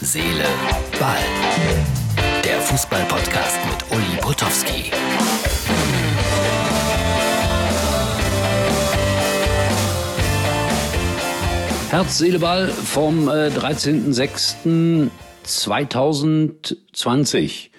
Seele, Ball. Der Fußball-Podcast mit Uli Potowski. Herz, Seele, Ball vom 13.06.2020.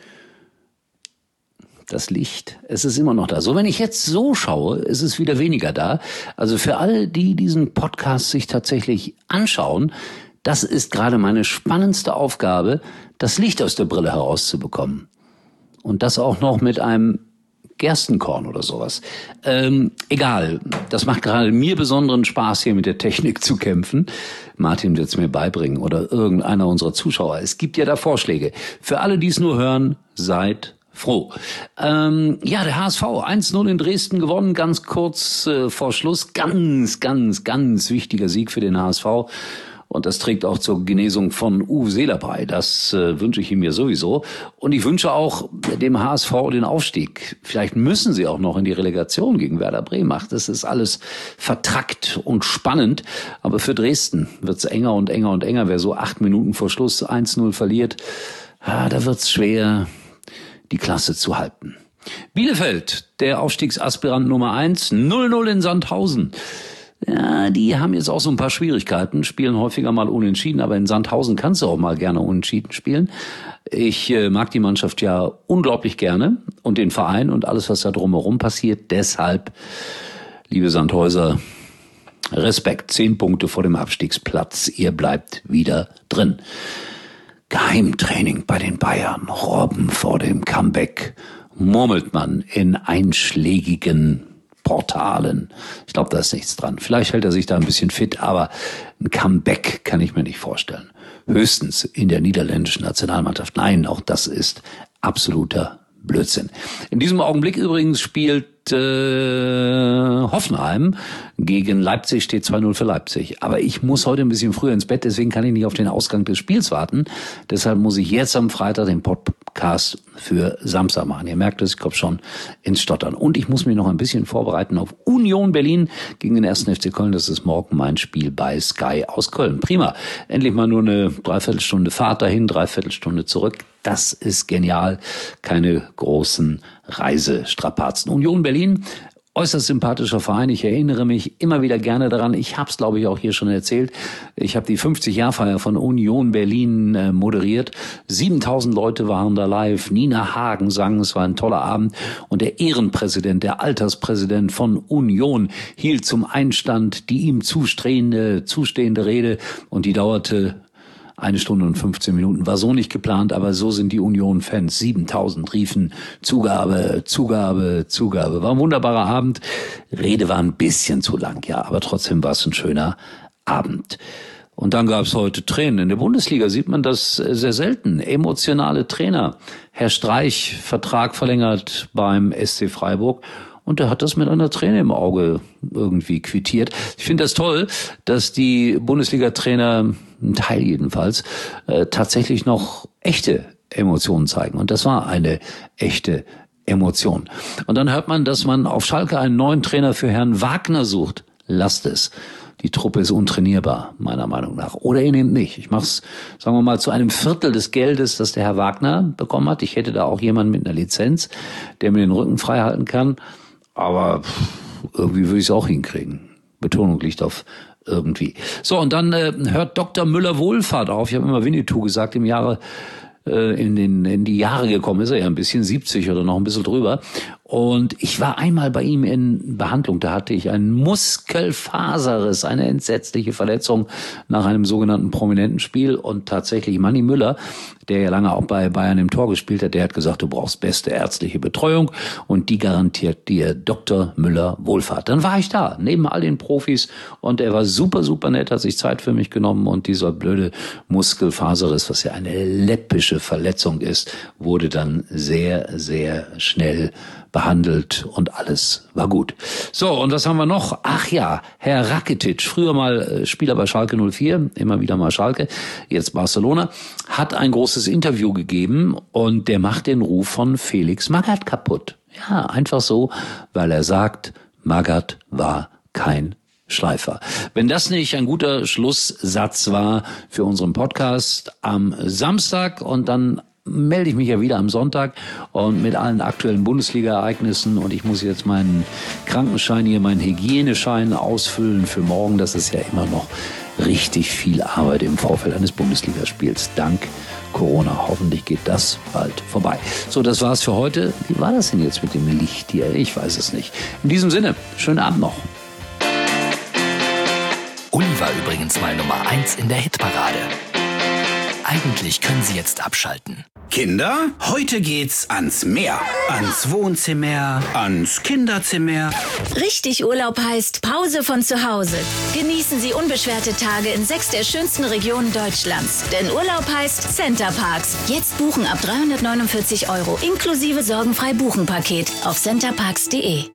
Das Licht, es ist immer noch da. So, wenn ich jetzt so schaue, ist es wieder weniger da. Also für alle, die diesen Podcast sich tatsächlich anschauen, das ist gerade meine spannendste Aufgabe, das Licht aus der Brille herauszubekommen. Und das auch noch mit einem Gerstenkorn oder sowas. Egal, das macht gerade mir besonderen Spaß, hier mit der Technik zu kämpfen. Martin wird es mir beibringen oder irgendeiner unserer Zuschauer. Es gibt ja da Vorschläge. Für alle, die es nur hören, seid froh. Der HSV 1-0 in Dresden gewonnen, ganz kurz vor Schluss. Ganz wichtiger Sieg für den HSV. Und das trägt auch zur Genesung von Uwe Seeler bei. Das wünsche ich ihm ja sowieso. Und ich wünsche auch dem HSV den Aufstieg. Vielleicht müssen sie auch noch in die Relegation gegen Werder Bremen. Das ist alles vertrackt und spannend. Aber für Dresden wird's enger und enger und enger. Wer so 8 Minuten vor Schluss 1-0 verliert, da wird's schwer, die Klasse zu halten. Bielefeld, der Aufstiegsaspirant Nummer 1, 0-0 in Sandhausen. Ja, die haben jetzt auch so ein paar Schwierigkeiten, spielen häufiger mal unentschieden, aber in Sandhausen kannst du auch mal gerne unentschieden spielen. Ich mag die Mannschaft ja unglaublich gerne und den Verein und alles, was da drumherum passiert. Deshalb, liebe Sandhäuser, Respekt, 10 Punkte vor dem Abstiegsplatz. Ihr bleibt wieder drin. Geheimtraining bei den Bayern, Robben vor dem Comeback, murmelt man in einschlägigen Portalen. Ich glaube, da ist nichts dran. Vielleicht hält er sich da ein bisschen fit, aber ein Comeback kann ich mir nicht vorstellen. Höchstens in der niederländischen Nationalmannschaft. Nein, auch das ist absoluter Blödsinn. In diesem Augenblick übrigens spielt Hoffenheim gegen Leipzig, steht 2-0 für Leipzig. Aber ich muss heute ein bisschen früher ins Bett, deswegen kann ich nicht auf den Ausgang des Spiels warten. Deshalb muss ich jetzt am Freitag den Podcast für Samstag machen. Ihr merkt es, ich komme schon ins Stottern. Und ich muss mich noch ein bisschen vorbereiten auf Union Berlin gegen den 1. FC Köln. Das ist morgen mein Spiel bei Sky aus Köln. Prima. Endlich mal nur eine Dreiviertelstunde Fahrt dahin, Dreiviertelstunde zurück. Das ist genial. Keine großen Reisestrapazen. Union Berlin, äußerst sympathischer Verein. Ich erinnere mich immer wieder gerne daran. Ich habe es, glaube ich, auch hier schon erzählt. Ich habe die 50-Jahr-Feier von Union Berlin moderiert. 7000 Leute waren da live. Nina Hagen sang, es war ein toller Abend. Und der Ehrenpräsident, der Alterspräsident von Union, hielt zum Einstand die ihm zustehende Rede. Und die dauerte 1 Stunde und 15 Minuten, war so nicht geplant, aber so sind die Union-Fans. 7000 riefen Zugabe, Zugabe, Zugabe. War ein wunderbarer Abend. Rede war ein bisschen zu lang, ja, aber trotzdem war es ein schöner Abend. Und dann gab es heute Tränen. In der Bundesliga sieht man das sehr selten. Emotionale Trainer. Herr Streich, Vertrag verlängert beim SC Freiburg. Und er hat das mit einer Träne im Auge irgendwie quittiert. Ich finde das toll, dass die Bundesliga-Trainer, ein Teil jedenfalls, tatsächlich noch echte Emotionen zeigen. Und das war eine echte Emotion. Und dann hört man, dass man auf Schalke einen neuen Trainer für Herrn Wagner sucht. Lasst es. Die Truppe ist untrainierbar, meiner Meinung nach. Oder ihr nehmt nicht. Ich mach's, sagen wir mal, zu einem Viertel des Geldes, das der Herr Wagner bekommen hat. Ich hätte da auch jemanden mit einer Lizenz, der mir den Rücken frei halten kann. Aber irgendwie würde ich es auch hinkriegen. Betonung liegt auf irgendwie. So, und dann hört Dr. Müller-Wohlfahrt auf. Ich habe immer Winnetou gesagt, in die Jahre gekommen ist er ja ein bisschen, 70 oder noch ein bisschen drüber. Und ich war einmal bei ihm in Behandlung, da hatte ich einen Muskelfaserriss, eine entsetzliche Verletzung nach einem sogenannten prominenten Spiel. Und tatsächlich Manni Müller, der ja lange auch bei Bayern im Tor gespielt hat, der hat gesagt, du brauchst beste ärztliche Betreuung und die garantiert dir Dr. Müller Wohlfahrt. Dann war ich da, neben all den Profis, und er war super, super nett, hat sich Zeit für mich genommen, und dieser blöde Muskelfaserriss, was ja eine läppische Verletzung ist, wurde dann sehr, sehr schnell behandelt und alles war gut. So, und was haben wir noch? Ach ja, Herr Rakitic, früher mal Spieler bei Schalke 04, immer wieder mal Schalke, jetzt Barcelona, hat ein großes Interview gegeben und der macht den Ruf von Felix Magath kaputt. Ja, einfach so, weil er sagt, Magath war kein Schleifer. Wenn das nicht ein guter Schlusssatz war für unseren Podcast am Samstag, und dann melde ich mich ja wieder am Sonntag und mit allen aktuellen Bundesliga-Ereignissen, und ich muss jetzt meinen Krankenschein hier, meinen Hygieneschein ausfüllen für morgen. Das ist ja immer noch richtig viel Arbeit im Vorfeld eines Bundesligaspiels. Dank Corona. Hoffentlich geht das bald vorbei. So, das war's für heute. Wie war das denn jetzt mit dem Licht hier? Ich weiß es nicht. In diesem Sinne, schönen Abend noch. Uli war übrigens mal Nummer 1 in der Hitparade. Eigentlich können Sie jetzt abschalten. Kinder, heute geht's ans Meer, ans Wohnzimmer, ans Kinderzimmer. Richtig Urlaub heißt Pause von zu Hause. Genießen Sie unbeschwerte Tage in 6 der schönsten Regionen Deutschlands. Denn Urlaub heißt Center Parcs. Jetzt buchen ab 349 € inklusive sorgenfrei Buchen-Paket auf centerparks.de.